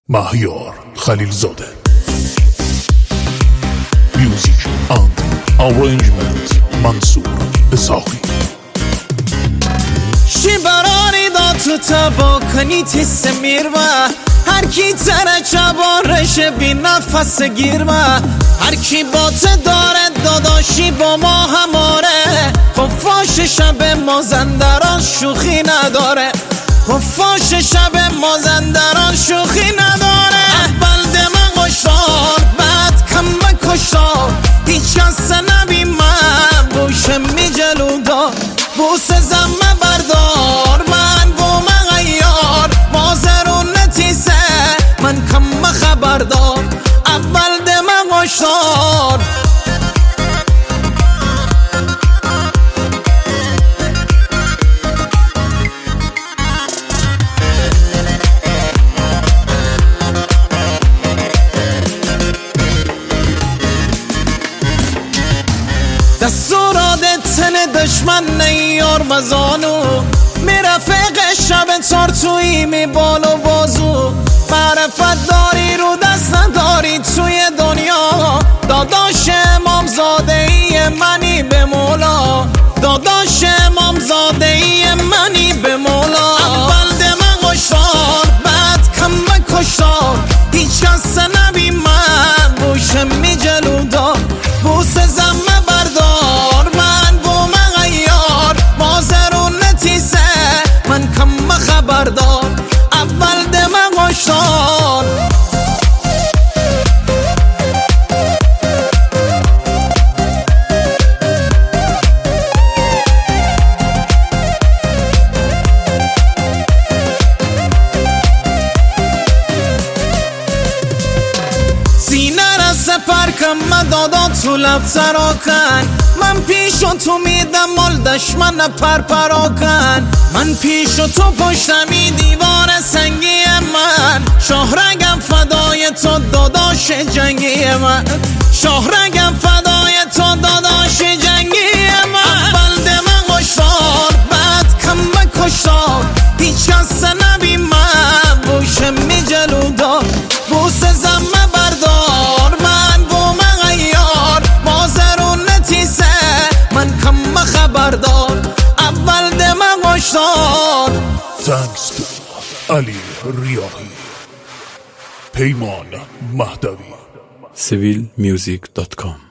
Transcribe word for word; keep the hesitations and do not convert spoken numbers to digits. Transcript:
مهیار خلیلزاده. میوزیک اند آرنجمنت منصور اسحاقی. شی برانی دا تو تبا کنی تیس میر و هر کی تره چبارش بی نفس گیر و هر کی بات داره داداشی با ما هماره. خفاش شب مازندران شوخی نداره، خفاش شب مازندران شوخی نداره. اول دم قشار بعد کم بکشار، هیچ کس نبی من بوش می جلودا. بوس زمه بردار من بوم غیار، مازرون نتیسه من کم خبردار. اول دم قشار دستورات تن دشمن نیار مزانو، میرفق شب تار توی می بال و بازو. معرفت داری رو دست نداری توی دنیا، داداش امامزاده ای منی به مولا، داداش امامزاده ای منی به مولا. اول دم قشار بعد کم بکشار، هیچ کس نبی من بوشم می جلودا. بوس زمه بردار من بوم غیار، مازرون نتیسه من کم خبردار. اول دم قشار سپر کم مدادا تو لب سرا کن، من پیشو تو میدم مال دشمن پر پرا کن. من پیشو تو پشتمی دیوار سنگی من، شاهرگم فدای تو داداش جنگی من، شاهرگم فدای تو داداش جنگی من. اول دم قشار بعد کم بکشار، هیچ کس نبی من بوشم می جلودا. بوس زمه بردار من بوم غیار، مازرون نتیسه من کم خبردار. اول دم قشار. تانکس تو علی ریاحی، پیمان مهدوی. سیویل میوزیک دات کام